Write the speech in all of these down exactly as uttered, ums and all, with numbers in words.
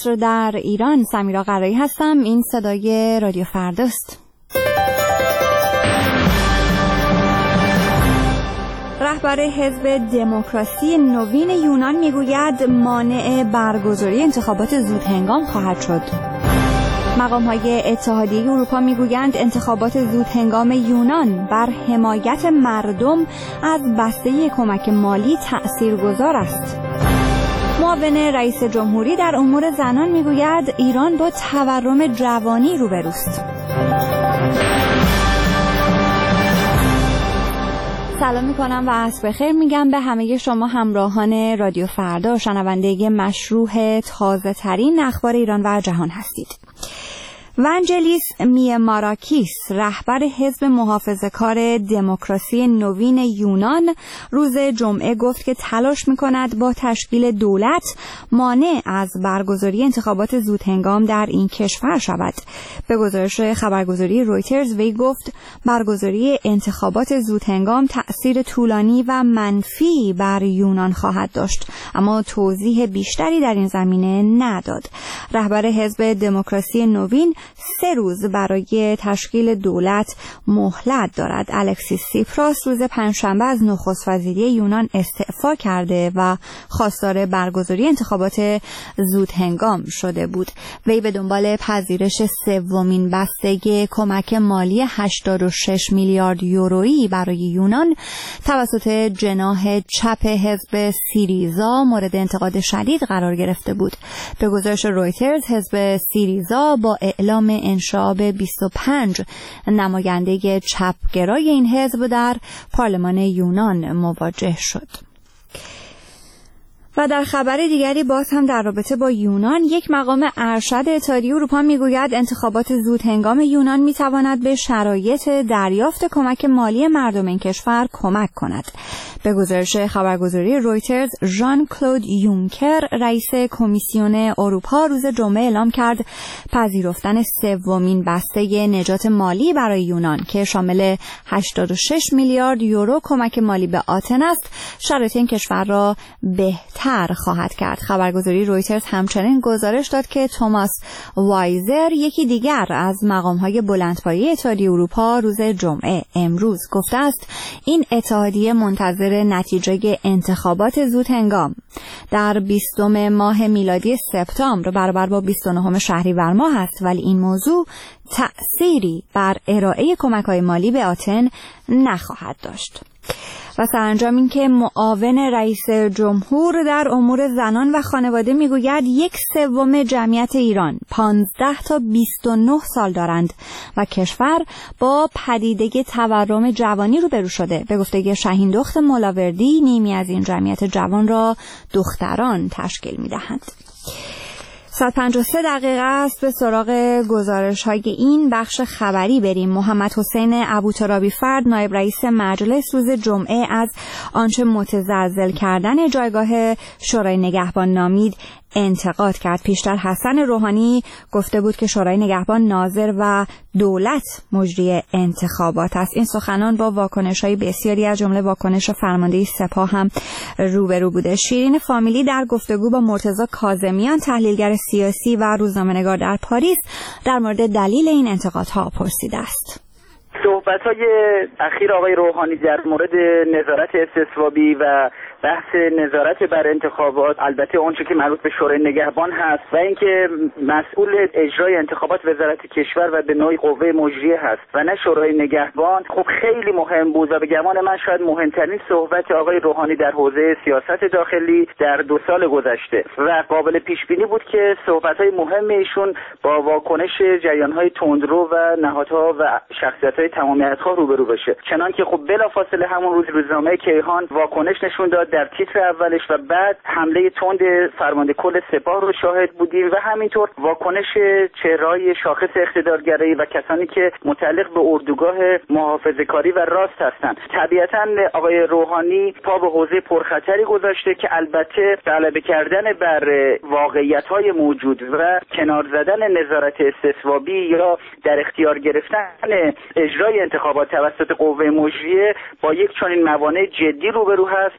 عصر در ایران. سمیرا قرایی هستم. این صدای رادیو فرداست. رهبر حزب دموکراسی نوین یونان میگوید مانع برگزاری انتخابات زودهنگام خواهد شد. مقام‌های اتحادیه اروپا میگویند انتخابات زودهنگام یونان بر حمایت مردم از بسته کمک مالی تأثیرگذار است. معاون رئیس جمهوری در امور زنان میگوید ایران با تورم جوانی روبروست. سلام میکنم و عصر بخیر میگم به همه شما همراهان رادیو فردا، شنونده مشروع تازه ترین اخبار ایران و جهان هستید. ونجلیس میماراکیس، رهبر حزب محافظه‌کار دموکراسی نوین یونان، روز جمعه گفت که تلاش می‌کند با تشکیل دولت مانع از برگزاری انتخابات زودهنگام در این کشور شود. به گزارش خبرگزاری رویترز وی گفت برگزاری انتخابات زودهنگام تأثیر طولانی و منفی بر یونان خواهد داشت، اما توضیح بیشتری در این زمینه نداد. رهبر حزب دموکراسی نوین سه روز برای تشکیل دولت مهلت دارد. الکسیس سیپراس روز پنجشنبه از نخست وزیری یونان استعفا کرده و خواستار برگزاری انتخابات زودهنگام شده بود. وی به دنبال پذیرش سومین بسته کمک مالی هشتاد و شش میلیارد یورویی برای یونان توسط جناح چپ حزب سیریزا مورد انتقاد شدید قرار گرفته بود. به گزارش رویترز حزب سیریزا با اعلام انشعاب بیست و پنج نماینده چپگرای این حزب در پارلمان یونان مواجه شد. و در خبر دیگری باز هم در رابطه با یونان، یک مقام ارشد اتحادیه اروپا میگوید انتخابات زودهنگام یونان میتواند به شرایط دریافت کمک مالی مردم این کشور کمک کند. به گزارش خبرگزاری رویترز، ژان کلود یونکر، رئیس کمیسیون اروپا، روز جمعه اعلام کرد پذیرفتن سومین بسته نجات مالی برای یونان که شامل هشتاد و شش میلیارد یورو کمک مالی به آتن است، شرایط این کشور را بهتر خواهد کرد. خبرگزاری رویترز همچنین گزارش داد که توماس وایزر، یکی دیگر از مقام‌های بلندپایه اتحادیه اروپا، روز جمعه امروز گفته است این اتحادیه منتظر نتیجه انتخابات زودهنگام در بیستم ماه میلادی سپتامبر برابر با بیست و نهم شهریور ماه است، ولی این موضوع تأثیری بر ارائه کمک‌های مالی به آتن نخواهد داشت. و سرانجام این که معاون رئیس جمهور در امور زنان و خانواده میگوید یک سوم جمعیت ایران پانزده تا بیست و نه سال دارند و کشور با پدیده تورم جوانی روبرو شده. به گفته شاهین دخت مولاوردی، نیمی از این جمعیت جوان را دختران تشکیل میدهند. ساعت پنج و سه دقیقه است. به سراغ گزارش های این بخش خبری بریم. محمد حسین ابوترابی فرد، نایب رئیس مجلس، روز جمعه از آنچه متزلزل کردن جایگاه شورای نگهبان نامید انتقاد کرد. پیشتر حسن روحانی گفته بود که شورای نگهبان ناظر و دولت مجری انتخابات است. این سخنان با واکنش‌های بسیاری از جمله واکنش فرمانده سپاه هم روبرو بوده. شیرین فامیلی در گفتگو با مرتضی کاظمیان، تحلیلگر سیاسی و روزنامه‌نگار در پاریس، در مورد دلیل این انتقادها پرسیده است. صحبت‌های اخیر آقای روحانی در مورد نظارت استصوابی و بحث نظارت بر انتخابات، البته اونچه که مربوط به شورای نگهبان هست و اینکه مسئول اجرای انتخابات وزارت کشور و به نوعی قوه مجریه هست و نه شورای نگهبان، خب خیلی مهم بود و به گمان من شاید مهمترین صحبت آقای روحانی در حوزه سیاست داخلی در دو سال گذشته و قابل پیش بینی بود که صحبت‌های مهم ایشون با واکنش جریان‌های تندرو و نهادها و شخصیت‌های تمامیت‌ها روبرو بشه. چنانکه خب بلافاصله همون روز روزنامه کیهان واکنش نشون داد در تیتر اولش و بعد حمله تند فرمانده کل سپاه رو شاهد بودیم و همینطور واکنش چهره‌های شاخص اقتدارگرایی و کسانی که متعلق به اردوگاه محافظه‌کاری و راست هستند. طبیعتاً آقای روحانی پا به حوزه پرخطری گذاشته که البته غلبه کردن بر واقعیت‌های موجود و کنار زدن نظارت استصوابی یا در اختیار گرفتن اجرای انتخابات توسط قوه مجریه با یک چنین موانع جدی روبرو هست، به ویژه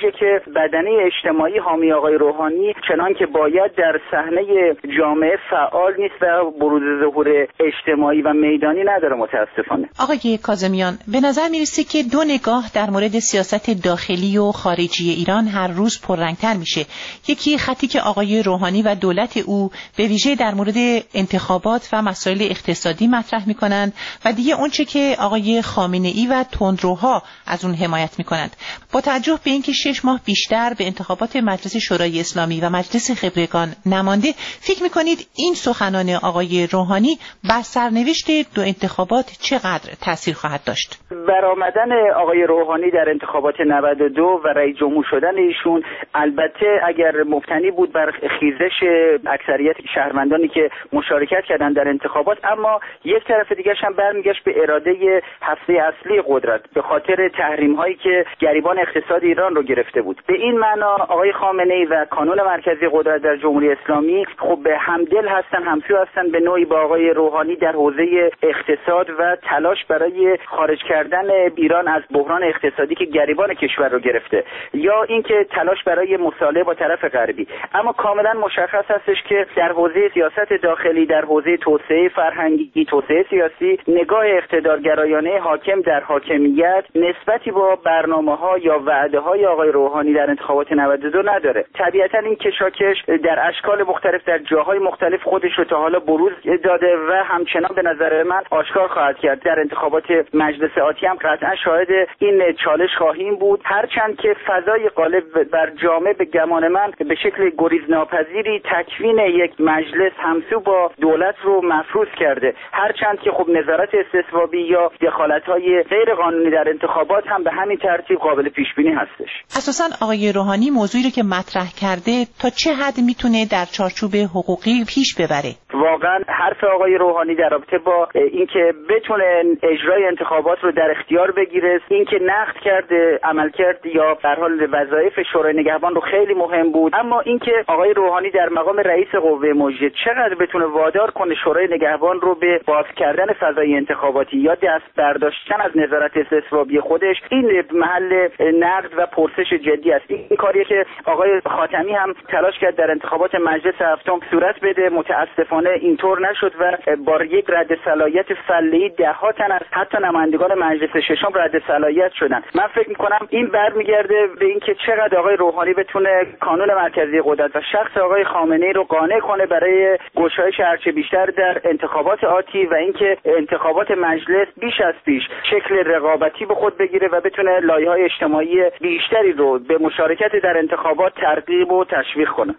میشه که بدنه اجتماعی حامی آقای روحانی چنان که باید در صحنه جامعه فعال نیست و بروز ظهور اجتماعی و میدانی نداره متاسفانه. آقای کاظمیان، به نظر میرسه که دو نگاه در مورد سیاست داخلی و خارجی ایران هر روز پررنگتر میشه. یکی خطی که آقای روحانی و دولت او به ویژه در مورد انتخابات و مسائل اقتصادی مطرح میکنند و دیگه اونچه که آقای خامنه‌ای و تندروها از اون حمایت میکنند. با توجه به اینکه شش ماه بیشتر به انتخابات مجلس شورای اسلامی و مجلس خبرگان نمانده، فکر میکنید این سخنان آقای روحانی بر سرنوشت دو انتخابات چقدر تاثیر خواهد داشت؟ برآمدن آقای روحانی در انتخابات نود و دو و رئیس جمهور شدن ایشون البته اگر مبتنی بود بر خیزش اکثریت شهروندانی که مشارکت کردند در انتخابات، اما یک طرف دیگه هم برمیگشت به اراده هسته اصلی قدرت به خاطر تحریم هایی که گریبان اقتصاد ایران رو گرفته بود. به این معنا آقای خامنه‌ای و کانون مرکزی قدرت در جمهوری اسلامی خب به همدل هستن، همسو هستن به نوعی با آقای روحانی در حوزه اقتصاد و تلاش برای خارج کردن ایران از بحران اقتصادی که گریبان کشور رو گرفته، یا اینکه تلاش برای مصالحه با طرف غربی. اما کاملا مشخص هستش که در حوزه سیاست داخلی، در حوزه توسعه فرهنگی، توسعه سیاسی، نگاه اقتدارگرایانه حاکم در حاکمیت نسبتی با برنامه‌ها یا وعده‌های آقای روحانی در انتخابات نود و دو نداره. طبیعتا این کشاکش در اشکال مختلف در جاهای مختلف خودش رو تا حالا بروز داده و همچنان به نظر من آشکار خواهد کرد. در انتخابات مجلس آتی هم قطعا شاهد این چالش خواهیم بود، هرچند که فضای غالب بر جامعه به گمان من به شکل گریزناپذیری تکوین یک مجلس همسو با دولت رو مفروض کرده، هرچند که خب نظارت استثوابی یا دخالت‌های غیر قانونی در انتخابات هم به همین ترتیب قابل پیش بینی هستش. اساساً آقای روحانی موضوعی رو که مطرح کرده تا چه حد میتونه در چارچوب حقوقی پیش ببره؟ واقعا حرف آقای روحانی در رابطه با اینکه بتونه اجرای انتخابات رو در اختیار بگیره، اینکه نقد کرده عملکرد یا به هر حال وظایف شورای نگهبان رو خیلی مهم بود، اما اینکه آقای روحانی در مقام رئیس قوه مجریه چقدر بتونه وادار کنه شورای نگهبان رو به باز کردن فضای انتخاباتی یا دست برداشتن از نظارت استثوابی خودش، این محل نقد و پرسش جدی است. این کاریه که آقای خاتمی هم تلاش کرد در انتخابات مجلس هفتم صورت بده، متاسفانه اینطور نشد و با یک رد صلاحیت فله‌ای ده ها تن از حتی نمایندگان مجلس ششم رد صلاحیت شدن. من فکر می‌کنم این برمیگرده به اینکه چقدر آقای روحانی بتونه کانون مرکزی قدرت و شخص آقای خامنه‌ای رو قانع کنه برای گشایش هرچه بیشتر در انتخابات آتی و اینکه انتخابات مجلس بیش از پیش شکل رقابتی به خود بگیره و بتونه لایه‌های اجتماعی بیشتری رو به مشارکت در انتخابات ترغیب و تشویق کنه.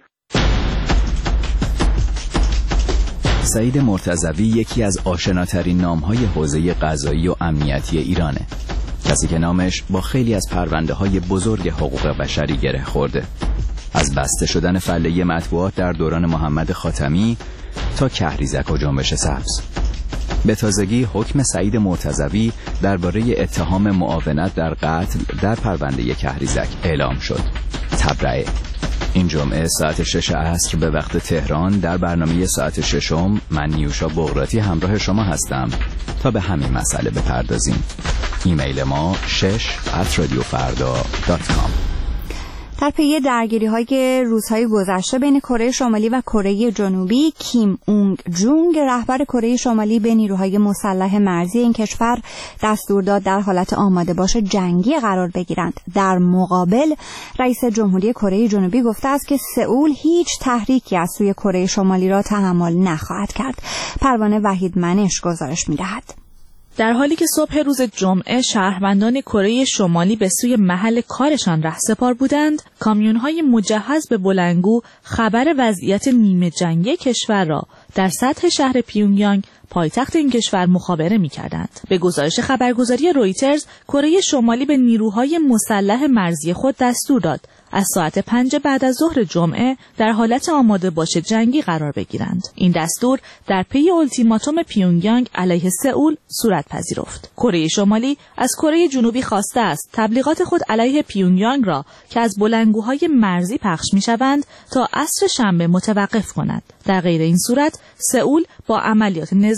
سعید مرتضوی یکی از آشناترین نام‌های حوزه قضایی و امنیتی ایرانه. کسی که نامش با خیلی از پرونده‌های بزرگ حقوق بشری گره خورده. از بسته شدن فله مطبوعات در دوران محمد خاتمی تا کهریزک و جنبش سبز. به تازگی حکم سعید مرتضوی درباره اتهام معاونت در قتل در پرونده کهریزک اعلام شد. تبرئه این جمعه ساعت شش عصر به وقت تهران در برنامه ساعت ششم من نیوشا بغراتی همراه شما هستم تا به همین مسئله بپردازیم. ایمیل ما شش ات رادیو فردا دات کام. در پی درگیری‌های روزهای گذشته بین کره شمالی و کره جنوبی، کیم اونگ جونگ رهبر کره شمالی به نیروهای مسلح مرزی این کشور دستور داد در حالت آماده باش جنگی قرار بگیرند. در مقابل رئیس جمهوری کره جنوبی گفته است که سئول هیچ تحریکی از سوی کره شمالی را تحمل نخواهد کرد. پروانه وحیدمنش گزارش می‌دهد. در حالی که صبح روز جمعه شهروندان کره شمالی به سوی محل کارشان رهسپار بودند، کامیون‌های مجهز به بلندگو خبر وضعیت نیمه جنگی کشور را در سطح شهر پیونگیانگ پایتخت این کشور مخابره می‌کردند. به گزارش خبرگزاری رویترز، کره شمالی به نیروهای مسلح مرزی خود دستور داد از ساعت پنج بعد از ظهر جمعه در حالت آماده باش جنگی قرار بگیرند. این دستور در پی اولتیماتوم پیونگیانگ علیه سئول صورت پذیرفت. کره شمالی از کره جنوبی خواسته است تبلیغات خود علیه پیونگیانگ را که از بلندگوهای مرزی پخش می‌شوند تا عصر شنبه متوقف کند. در غیر این صورت سئول با عملیات نظامی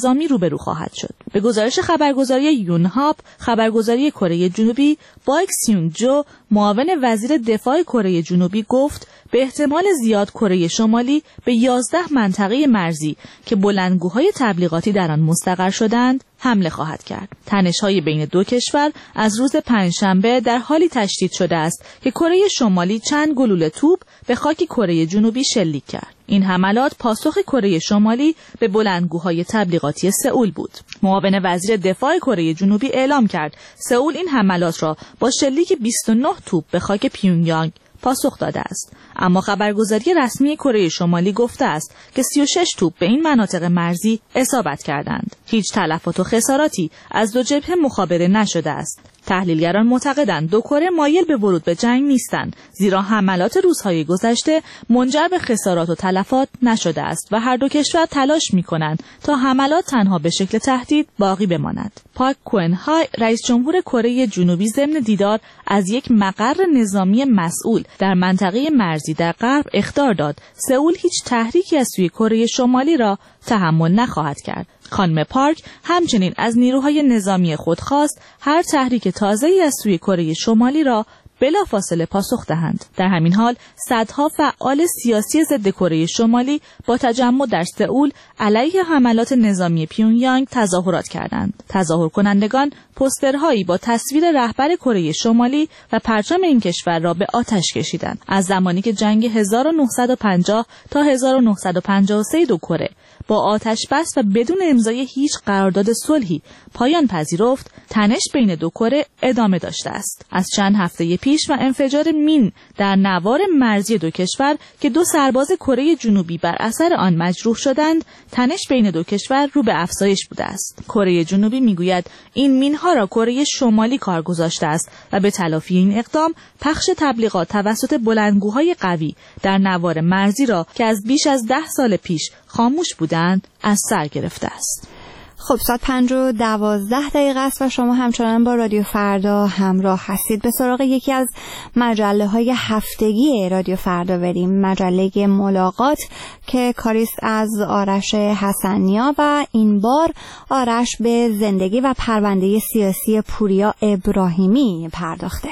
نظامی روبرو خواهد شد. به گزارش خبرگزاری یونهاپ، خبرگزاری کره جنوبی، باک سیونگ جو، معاون وزیر دفاع کره جنوبی گفت به احتمال زیاد کره شمالی به یازده منطقه مرزی که بلندگوهای تبلیغاتی در آن مستقر شدند حمله خواهد کرد. تنش‌های بین دو کشور از روز پنجشنبه در حالی تشدید شده است که کره شمالی چند گلوله توپ به خاک کره جنوبی شلیک کرد. این حملات پاسخ کره شمالی به بلندگوهای تبلیغاتی سئول بود. معاون وزیر دفاع کره جنوبی اعلام کرد سئول این حملات را با شلیک بیست و نه توپ به خاک پیونگیانگ پاسخ داده است. اما خبرگزاری رسمی کره شمالی گفته است که سی و شش توپ به این مناطق مرزی اصابت کردند. هیچ تلفات و خساراتی از دو جبهه مخابره نشده است. تحلیلگران معتقدند دو کره مایل به ورود به جنگ نیستند، زیرا حملات روزهای گذشته منجر به خسارات و تلفات نشده است و هر دو کشور تلاش می‌کنند تا حملات تنها به شکل تهدید باقی بماند. پاک کون های، رئیس جمهور کره جنوبی، ضمن دیدار از یک مقر نظامی مسئول در منطقه مرزی در غرب اخطار داد سئول هیچ تحریکی از سوی کره شمالی را تحمل نخواهد کرد. خانم پارک همچنین از نیروهای نظامی خود خواست هر تحریک تازه‌ای از سوی کره شمالی را بلافاصله پاسخ دهند. در همین حال صدها فعال سیاسی ضد کره شمالی با تجمع در سئول علیه حملات نظامی پیونگیانگ تظاهرات کردند. تظاهر کنندگان پوسترهایی با تصویر رهبر کره شمالی و پرچم این کشور را به آتش کشیدند. از زمانی که جنگ هزار و نهصد و پنجاه تا هزار و نهصد و پنجاه و سه دو کره با آتش بس و بدون امضای هیچ قرارداد صلحی پایان پذیرفت، تنش بین دو کره ادامه داشته است. از چند هفته پیش و انفجار مین در نوار مرزی دو کشور که دو سرباز کره جنوبی بر اثر آن مجروح شدند، تنش بین دو کشور رو به افزایش بوده است. کره جنوبی میگوید این مینها را کره شمالی کار گذاشته است و به تلافی این اقدام پخش تبلیغات توسط بلندگوهای قوی در نوار مرزی را که از بیش از ده سال پیش خاموش بودند از سر گرفته است. خب ساعت پنج و دوازده دقیقه است و شما همچنان با رادیو فردا همراه هستید. به سراغ یکی از مجله های هفتگی رادیو فردا بریم، مجله ملاقات که کاریست از آرش حسنیا و این بار آرش به زندگی و پرونده سیاسی پوریا ابراهیمی پرداخته.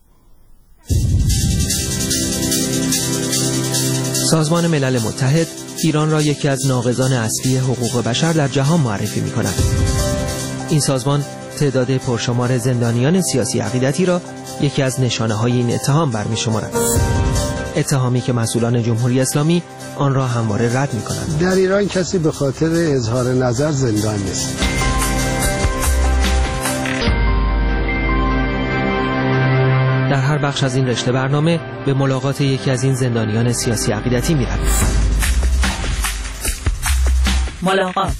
سازمان ملل متحد ایران را یکی از ناقضان اصلی حقوق بشر در جهان معرفی می‌کند. این سازمان تعداد پرشمار زندانیان سیاسی عقیدتی را یکی از نشانه‌های این اتهام برمی‌شمارد. اتهامی که مسئولان جمهوری اسلامی آن را همواره رد می‌کنند. در ایران کسی به خاطر اظهار نظر زندان نیست. در هر بخش از این رشته برنامه به ملاقات یکی از این زندانیان سیاسی عقیدتی می‌رویم. ملاقات.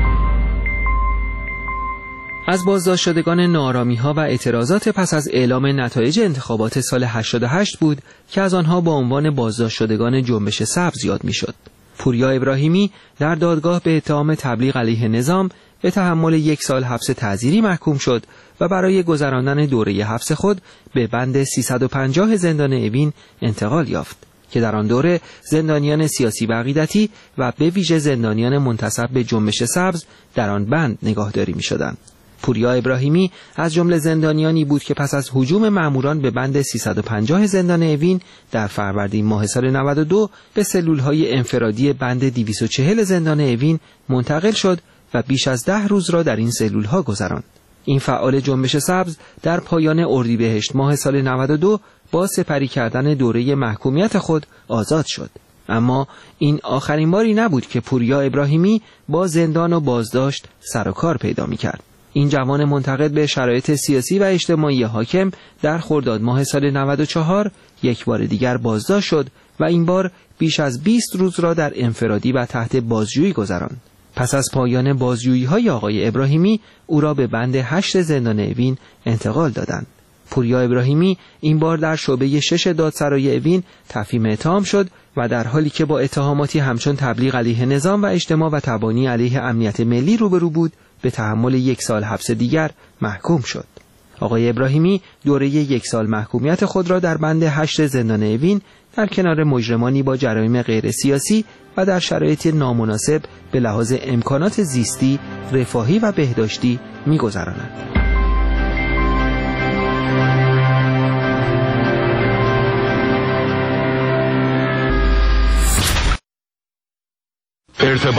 از بازداشت شدگان ناآرامی‌ها و اعتراضات پس از اعلام نتایج انتخابات سال هشتاد و هشت بود که از آنها با عنوان بازداشت شدگان جنبش سبز یاد می‌شد. پوریا ابراهیمی در دادگاه به اتهام تبلیغ علیه نظام به تحمل یک سال حبس تعزیری محکوم شد و برای گذراندن دوره حبس خود به بند سیصد و پنجاه زندان اوین انتقال یافت که در آن دوره زندانیان سیاسی و عقیدتی و به ویژه زندانیان منتسب به جنبش سبز در آن بند نگاهداری می‌شدند. پوریا ابراهیمی از جمله زندانیانی بود که پس از هجوم ماموران به بند سیصد و پنجاه زندان اوین در فروردین ماه سال نود و دو به سلول‌های انفرادی بند دویست و چهل زندان اوین منتقل شد و بیش از ده روز را در این سلول‌ها گذراند. این فعال جنبش سبز در پایان اردیبهشت ماه سال نود و دو با سپری کردن دوره محکومیت خود آزاد شد. اما این آخرین باری نبود که پوریا ابراهیمی با زندان و بازداشت سر و کار پیدا می‌کرد. این جوان منتقد به شرایط سیاسی و اجتماعی حاکم در خرداد ماه سال نود و چهار یک بار دیگر بازداشت شد و این بار بیش از بیست روز را در انفرادی و تحت بازجویی گذراند. پس از پایان بازجویی‌های آقای ابراهیمی او را به بند هشت زندان اوین انتقال دادند. پوریا ابراهیمی این بار در شعبه شش دادسرای اوین تفهیم اتهام شد و در حالی که با اتهاماتی همچون تبلیغ علیه نظام و اجتماع و تبانی علیه امنیت ملی روبرو بود به تحمل یک سال حبس دیگر محکوم شد. آقای ابراهیمی دوره یک سال محکومیت خود را در بند هشت زندان اوین در کنار مجرمانی با جرایم غیر سیاسی و در شرایط نامناسب به لحاظ امکانات زیستی، رفاهی و بهداشتی می‌گذرانند.